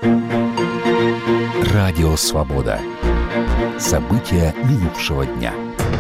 Радио «Свобода». События минувшего дня.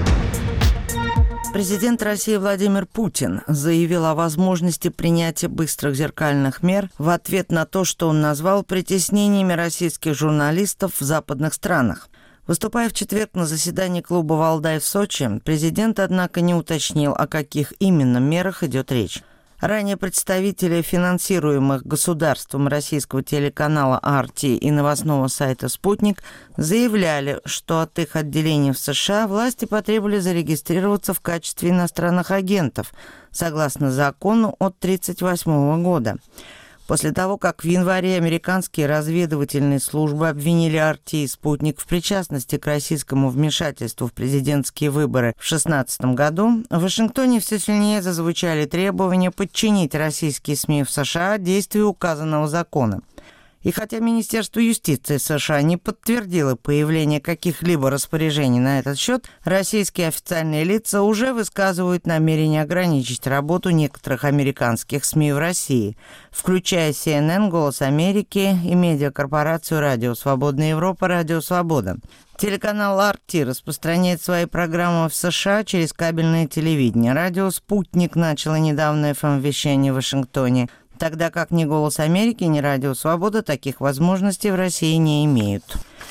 Президент России Владимир Путин заявил о возможности принятия быстрых зеркальных мер в ответ на то, что он назвал притеснениями российских журналистов в западных странах. Выступая в четверг на заседании клуба «Валдай» в Сочи, президент, однако, не уточнил, о каких именно мерах идет речь. Ранее представители финансируемых государством российского телеканала «Арти» и новостного сайта «Спутник» заявляли, что от их отделений в США власти потребовали зарегистрироваться в качестве иностранных агентов, согласно закону от 1938 года. После того, как в январе американские разведывательные службы обвинили «Арти» и «Спутник» в причастности к российскому вмешательству в президентские выборы в 2016 году, в Вашингтоне все сильнее зазвучали требования подчинить российские СМИ в США действию указанного закона. И хотя Министерство юстиции США не подтвердило появление каких-либо распоряжений на этот счет, российские официальные лица уже высказывают намерение ограничить работу некоторых американских СМИ в России, включая CNN, «Голос Америки» и медиакорпорацию «Радио Свободная Европа», «Радио Свобода». Телеканал «Арти» распространяет свои программы в США через кабельное телевидение. Радио «Спутник» начало недавно FM-вещание в Вашингтоне, тогда как ни «Голос Америки», ни «Радио Свобода» таких возможностей в России не имеют.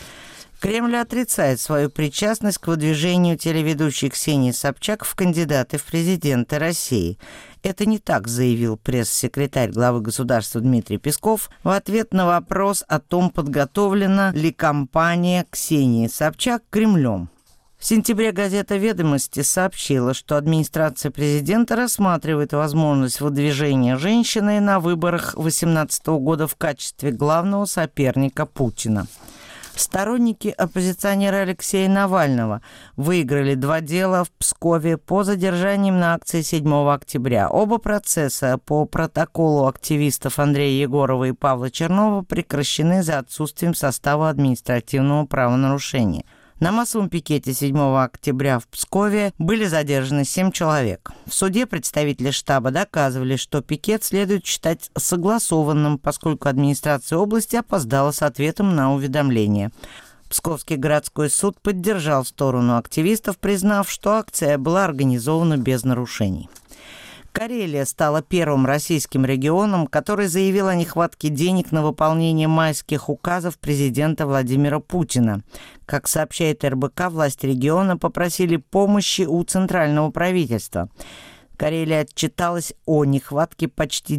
Кремль отрицает свою причастность к выдвижению телеведущей Ксении Собчак в кандидаты в президенты России. Это не так, заявил пресс-секретарь главы государства Дмитрий Песков в ответ на вопрос о том, подготовлена ли кампания Ксении Собчак Кремлем. В сентябре газета «Ведомости» сообщила, что администрация президента рассматривает возможность выдвижения женщины на выборах 2018 года в качестве главного соперника Путина. Сторонники оппозиционера Алексея Навального выиграли 2 дела в Пскове по задержаниям на акции 7 октября. Оба процесса по протоколу активистов Андрея Егорова и Павла Чернова прекращены за отсутствием состава административного правонарушения. На массовом пикете 7 октября в Пскове были задержаны 7 человек. В суде представители штаба доказывали, что пикет следует считать согласованным, поскольку администрация области опоздала с ответом на уведомление. Псковский городской суд поддержал сторону активистов, признав, что акция была организована без нарушений. Карелия стала первым российским регионом, который заявил о нехватке денег на выполнение майских указов президента Владимира Путина. Как сообщает РБК, власти региона попросили помощи у центрального правительства. Карелия отчиталась о нехватке почти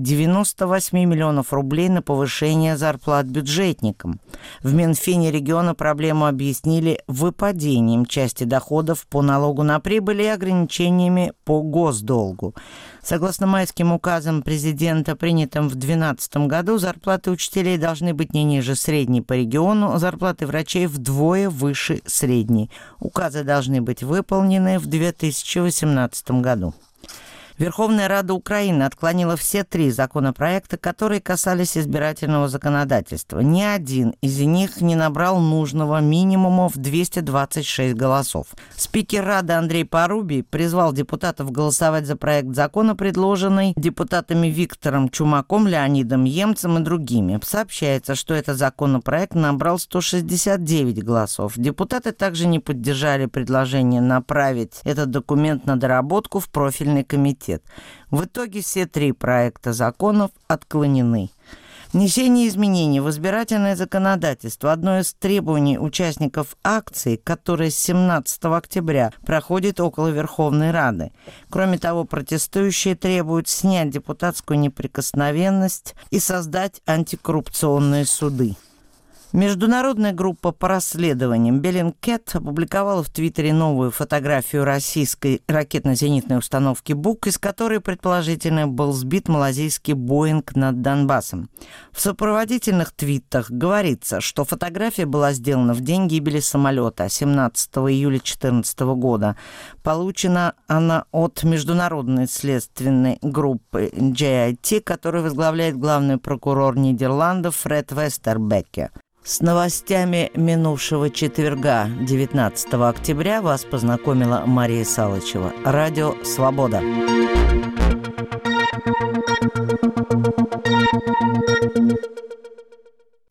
98 миллионов рублей на повышение зарплат бюджетникам. В Минфине региона проблему объяснили выпадением части доходов по налогу на прибыль и ограничениями по госдолгу. Согласно майским указам президента, принятым в 2012 году, зарплаты учителей должны быть не ниже средней по региону, зарплаты врачей вдвое выше средней. Указы должны быть выполнены в 2018 году. Верховная Рада Украины отклонила все 3 законопроекта, которые касались избирательного законодательства. Ни один из них не набрал нужного минимума в 226 голосов. Спикер Рады Андрей Порубий призвал депутатов голосовать за проект закона, предложенный депутатами Виктором Чумаком, Леонидом Емцем и другими. Сообщается, что этот законопроект набрал 169 голосов. Депутаты также не поддержали предложение направить этот документ на доработку в профильный комитет. В итоге все 3 проекта законов отклонены. Внесение изменений в избирательное законодательство – одно из требований участников акции, которая с 17 октября проходит около Верховной Рады. Кроме того, протестующие требуют снять депутатскую неприкосновенность и создать антикоррупционные суды. Международная группа по расследованиям Bellingcat опубликовала в Твиттере новую фотографию российской ракетно-зенитной установки «Бук», из которой, предположительно, был сбит малазийский «Боинг» над Донбассом. В сопроводительных твитах говорится, что фотография была сделана в день гибели самолета 17 июля 2014 года. Получена она от международной следственной группы JIT, которую возглавляет главный прокурор Нидерландов Фред Вестербекке. С новостями минувшего четверга, 19 октября, вас познакомила Мария Салычева. Радио «Свобода».